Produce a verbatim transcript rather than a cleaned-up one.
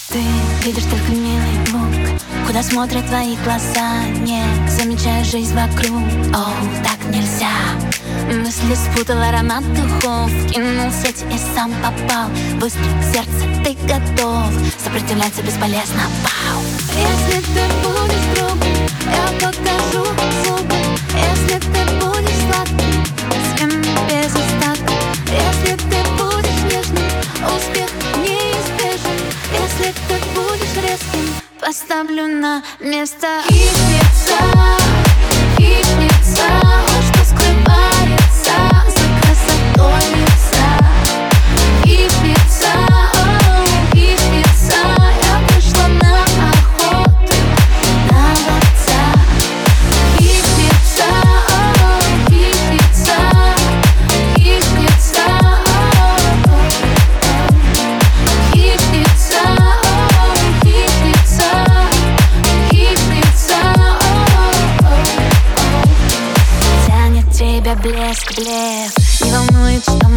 Ты видишь только милый лук, куда смотрят твои глаза, не замечая жизнь вокруг. О, так нельзя. Мысли спутал аромат духов, кинул сеть и сам попал. Выстрел в сердце, ты готов, сопротивляться бесполезно. Вау! Если ты будешь другом, я покажу зубы. Если ты будешь сладким, съем без остатка. Если ты будешь нежным, успех неизбежен. Если ты будешь резким, поставлю на место. Хищница, хищница, что скрывается за красотой лица. Хищница, о, хищница, я пришла на охоту на ловца. Хищница, о, хищница, хищница, о, хищница, о, хищница, хищница, о, тянет тебя блеск, блеск. Не волнует, что